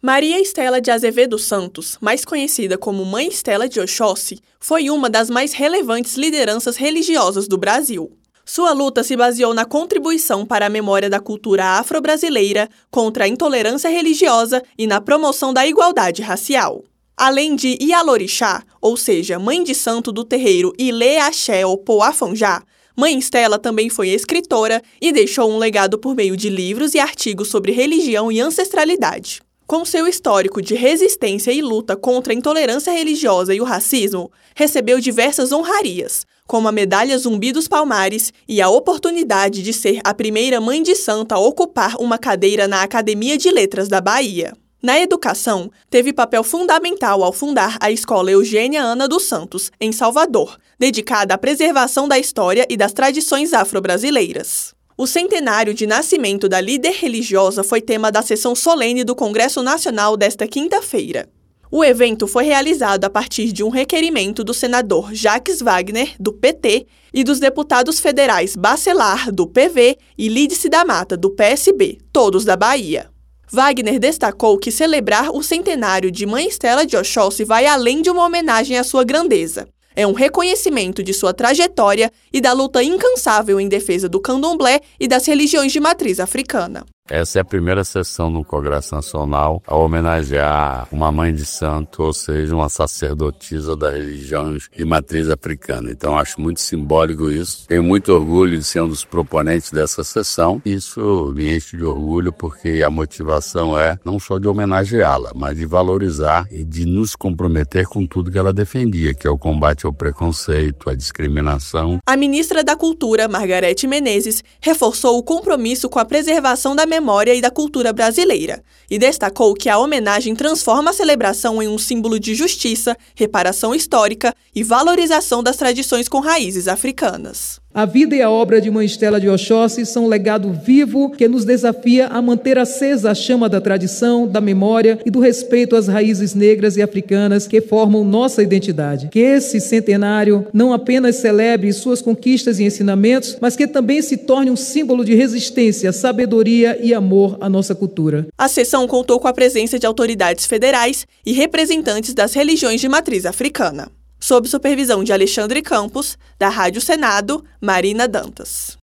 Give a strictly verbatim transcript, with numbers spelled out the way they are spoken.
Maria Estela de Azevedo Santos, mais conhecida como Mãe Estela de Oxóssi, foi uma das mais relevantes lideranças religiosas do Brasil. Sua luta se baseou na contribuição para a memória da cultura afro-brasileira, contra a intolerância religiosa e na promoção da igualdade racial. Além de Ialorixá, ou seja, mãe de santo do terreiro Ilê Axé ou Poafonjá, Mãe Estela também foi escritora e deixou um legado por meio de livros e artigos sobre religião e ancestralidade. Com seu histórico de resistência e luta contra a intolerância religiosa e o racismo, recebeu diversas honrarias, como a Medalha Zumbi dos Palmares e a oportunidade de ser a primeira mãe de santo a ocupar uma cadeira na Academia de Letras da Bahia. Na educação, teve papel fundamental ao fundar a Escola Eugênia Ana dos Santos, em Salvador, dedicada à preservação da história e das tradições afro-brasileiras. O centenário de nascimento da líder religiosa foi tema da sessão solene do Congresso Nacional desta quinta-feira. O evento foi realizado a partir de um requerimento do senador Jacques Wagner, do P T, e dos deputados federais Bacelar, do P V, e Lídice da Mata, do P S B, todos da Bahia. Wagner destacou que celebrar o centenário de Mãe Estela de Oxóssi vai além de uma homenagem à sua grandeza. É um reconhecimento de sua trajetória e da luta incansável em defesa do candomblé e das religiões de matriz africana. Essa é a primeira sessão no Congresso Nacional a homenagear uma mãe de santo, ou seja, uma sacerdotisa da religião de matriz africana. Então, acho muito simbólico isso. Tenho muito orgulho de ser um dos proponentes dessa sessão. Isso me enche de orgulho porque a motivação é não só de homenageá-la, mas de valorizar e de nos comprometer com tudo que ela defendia, que é o combate ao preconceito, à discriminação. A ministra da Cultura, Margarete Menezes, reforçou o compromisso com a preservação da memória e da cultura brasileira, e destacou que a homenagem transforma a celebração em um símbolo de justiça, reparação histórica e valorização das tradições com raízes africanas. A vida e a obra de Mãe Estela de Oxóssi são um legado vivo que nos desafia a manter acesa a chama da tradição, da memória e do respeito às raízes negras e africanas que formam nossa identidade. Que esse centenário não apenas celebre suas conquistas e ensinamentos, mas que também se torne um símbolo de resistência, sabedoria e amor à nossa cultura. A sessão contou com a presença de autoridades federais e representantes das religiões de matriz africana. Sob supervisão de Alexandre Campos, da Rádio Senado, Marina Dantas.